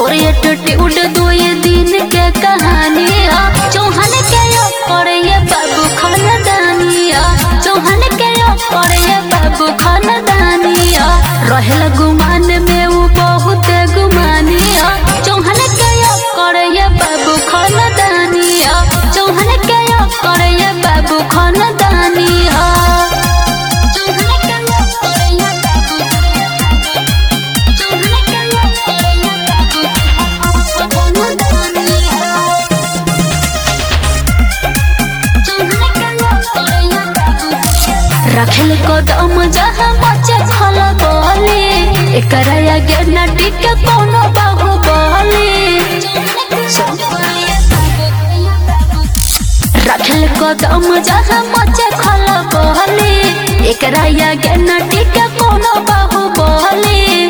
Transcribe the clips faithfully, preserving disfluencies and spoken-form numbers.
तोरे एटीट्यूड दो ये दिन के कहानी चौहान के करे ये बाबू खानदानी चौहान के करे बाबू खानदानी रहेला गुमान में वो बहुत गुमानी चौहान के करे ये बाबू खानदानी चौहान के करे बाबू खानदानी रखल कदम जहाँ मचे खल बोली एकरा आगे न टिके कोनो बाहुबली रखल कदम जहाँ मचे खल बोली एकरा आगे न टिके कोनो बाहुबली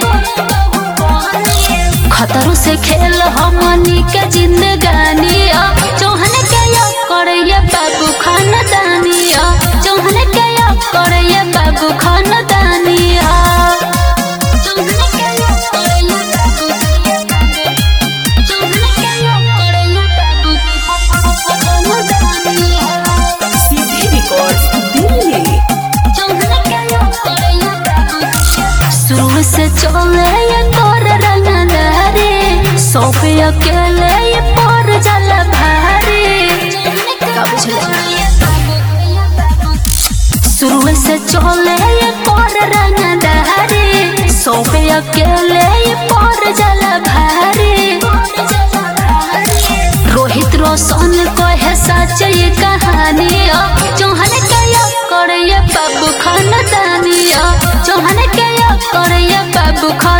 खतरों से खेल हमनी के जिंदगानी चौहान के करे बाबू खानदानी चौहान के करे बाबू खानदानी शुरू से चले ये तोर रंगदारी सौ पे अकेले ये पर जल भारी शुरू से चले ये पर रंगदारी सौ पे अकेले ये पर जल भारी रोहित रोशन कहे सच ये कहानी चौहान के करे बाबू खानदानी चौहान के करे बाबू